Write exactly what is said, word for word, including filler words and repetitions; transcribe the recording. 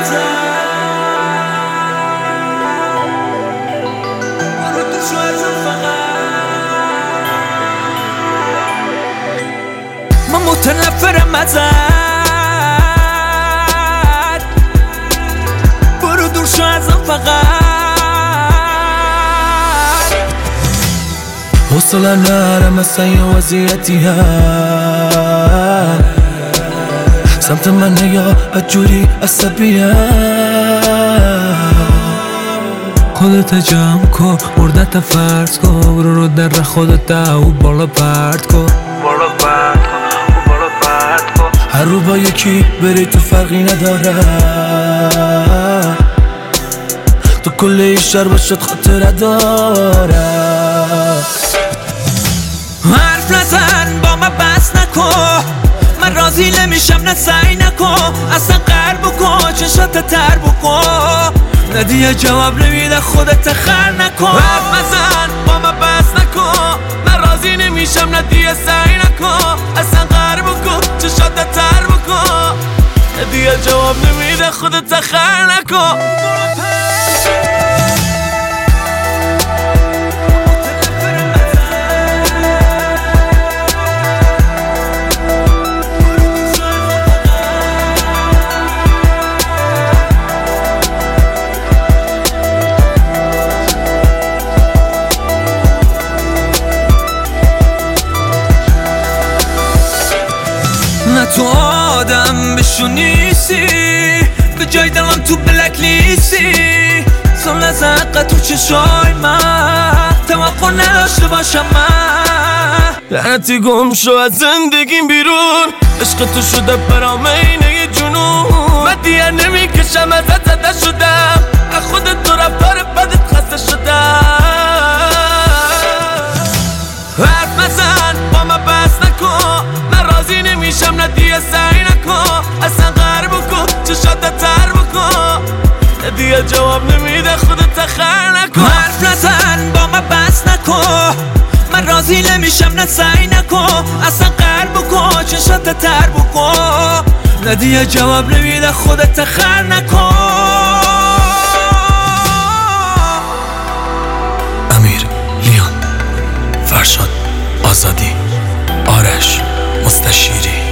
ازم، برو دور شو ازم فقط. من متنفرم ازت، برو دور شو ازم فقط. حوصله نرم مثل یه وضعیتی هست، سمت من نگاه بدجوری عصبیه. خودت جمع کن مردت فرض کن، برو رو در خودت او بالا پرد کن، بالا پرد کن، بالا پرد کن. هر رو با یکی بری تو فرقی نداره، تو کل این شهر باشد خاطره داره. حرف نزن با من بس نکن، من راضی نمیشم نه سعی نکن، اصلا قهر بکن چشات تر بکن، ندیه جواب نمیده خودت خر نکن. حرف نزن با من بس نکن، من راضی نمیشم ندیه سعی نکن، اصلا قهر بکن چشات تر بکن، ندیه جواب نمیده خودت خر نکن. نه تو آدم بشونیسی، به جای دلم تو بلک لیستی، سال از حقا تو چشای من توقع نداشته باشم من. لعنتی گم شو از زندگیم بیرون، عشق تو شده برام اینه جنون، من دیگه نمیکشم ازت زده شدم، از خودت تو رفتار بدت خسته شدم. حرف نزن با من بس نکن، من راضی نمیشم ندیه سعی نکن، اصلا قهر بکن چشات تر بکن، ندیه جواب نمیده خودت خر نکن. حرف نزن با من بس نکن، من راضی نمیشم نه سعی نکن، اصلا قهر بکن چشات تر بکن، ندیه جواب نمیده خودت خر نکن. امیر، لیان، فرشاد، آزادی، آرش، مستشیری.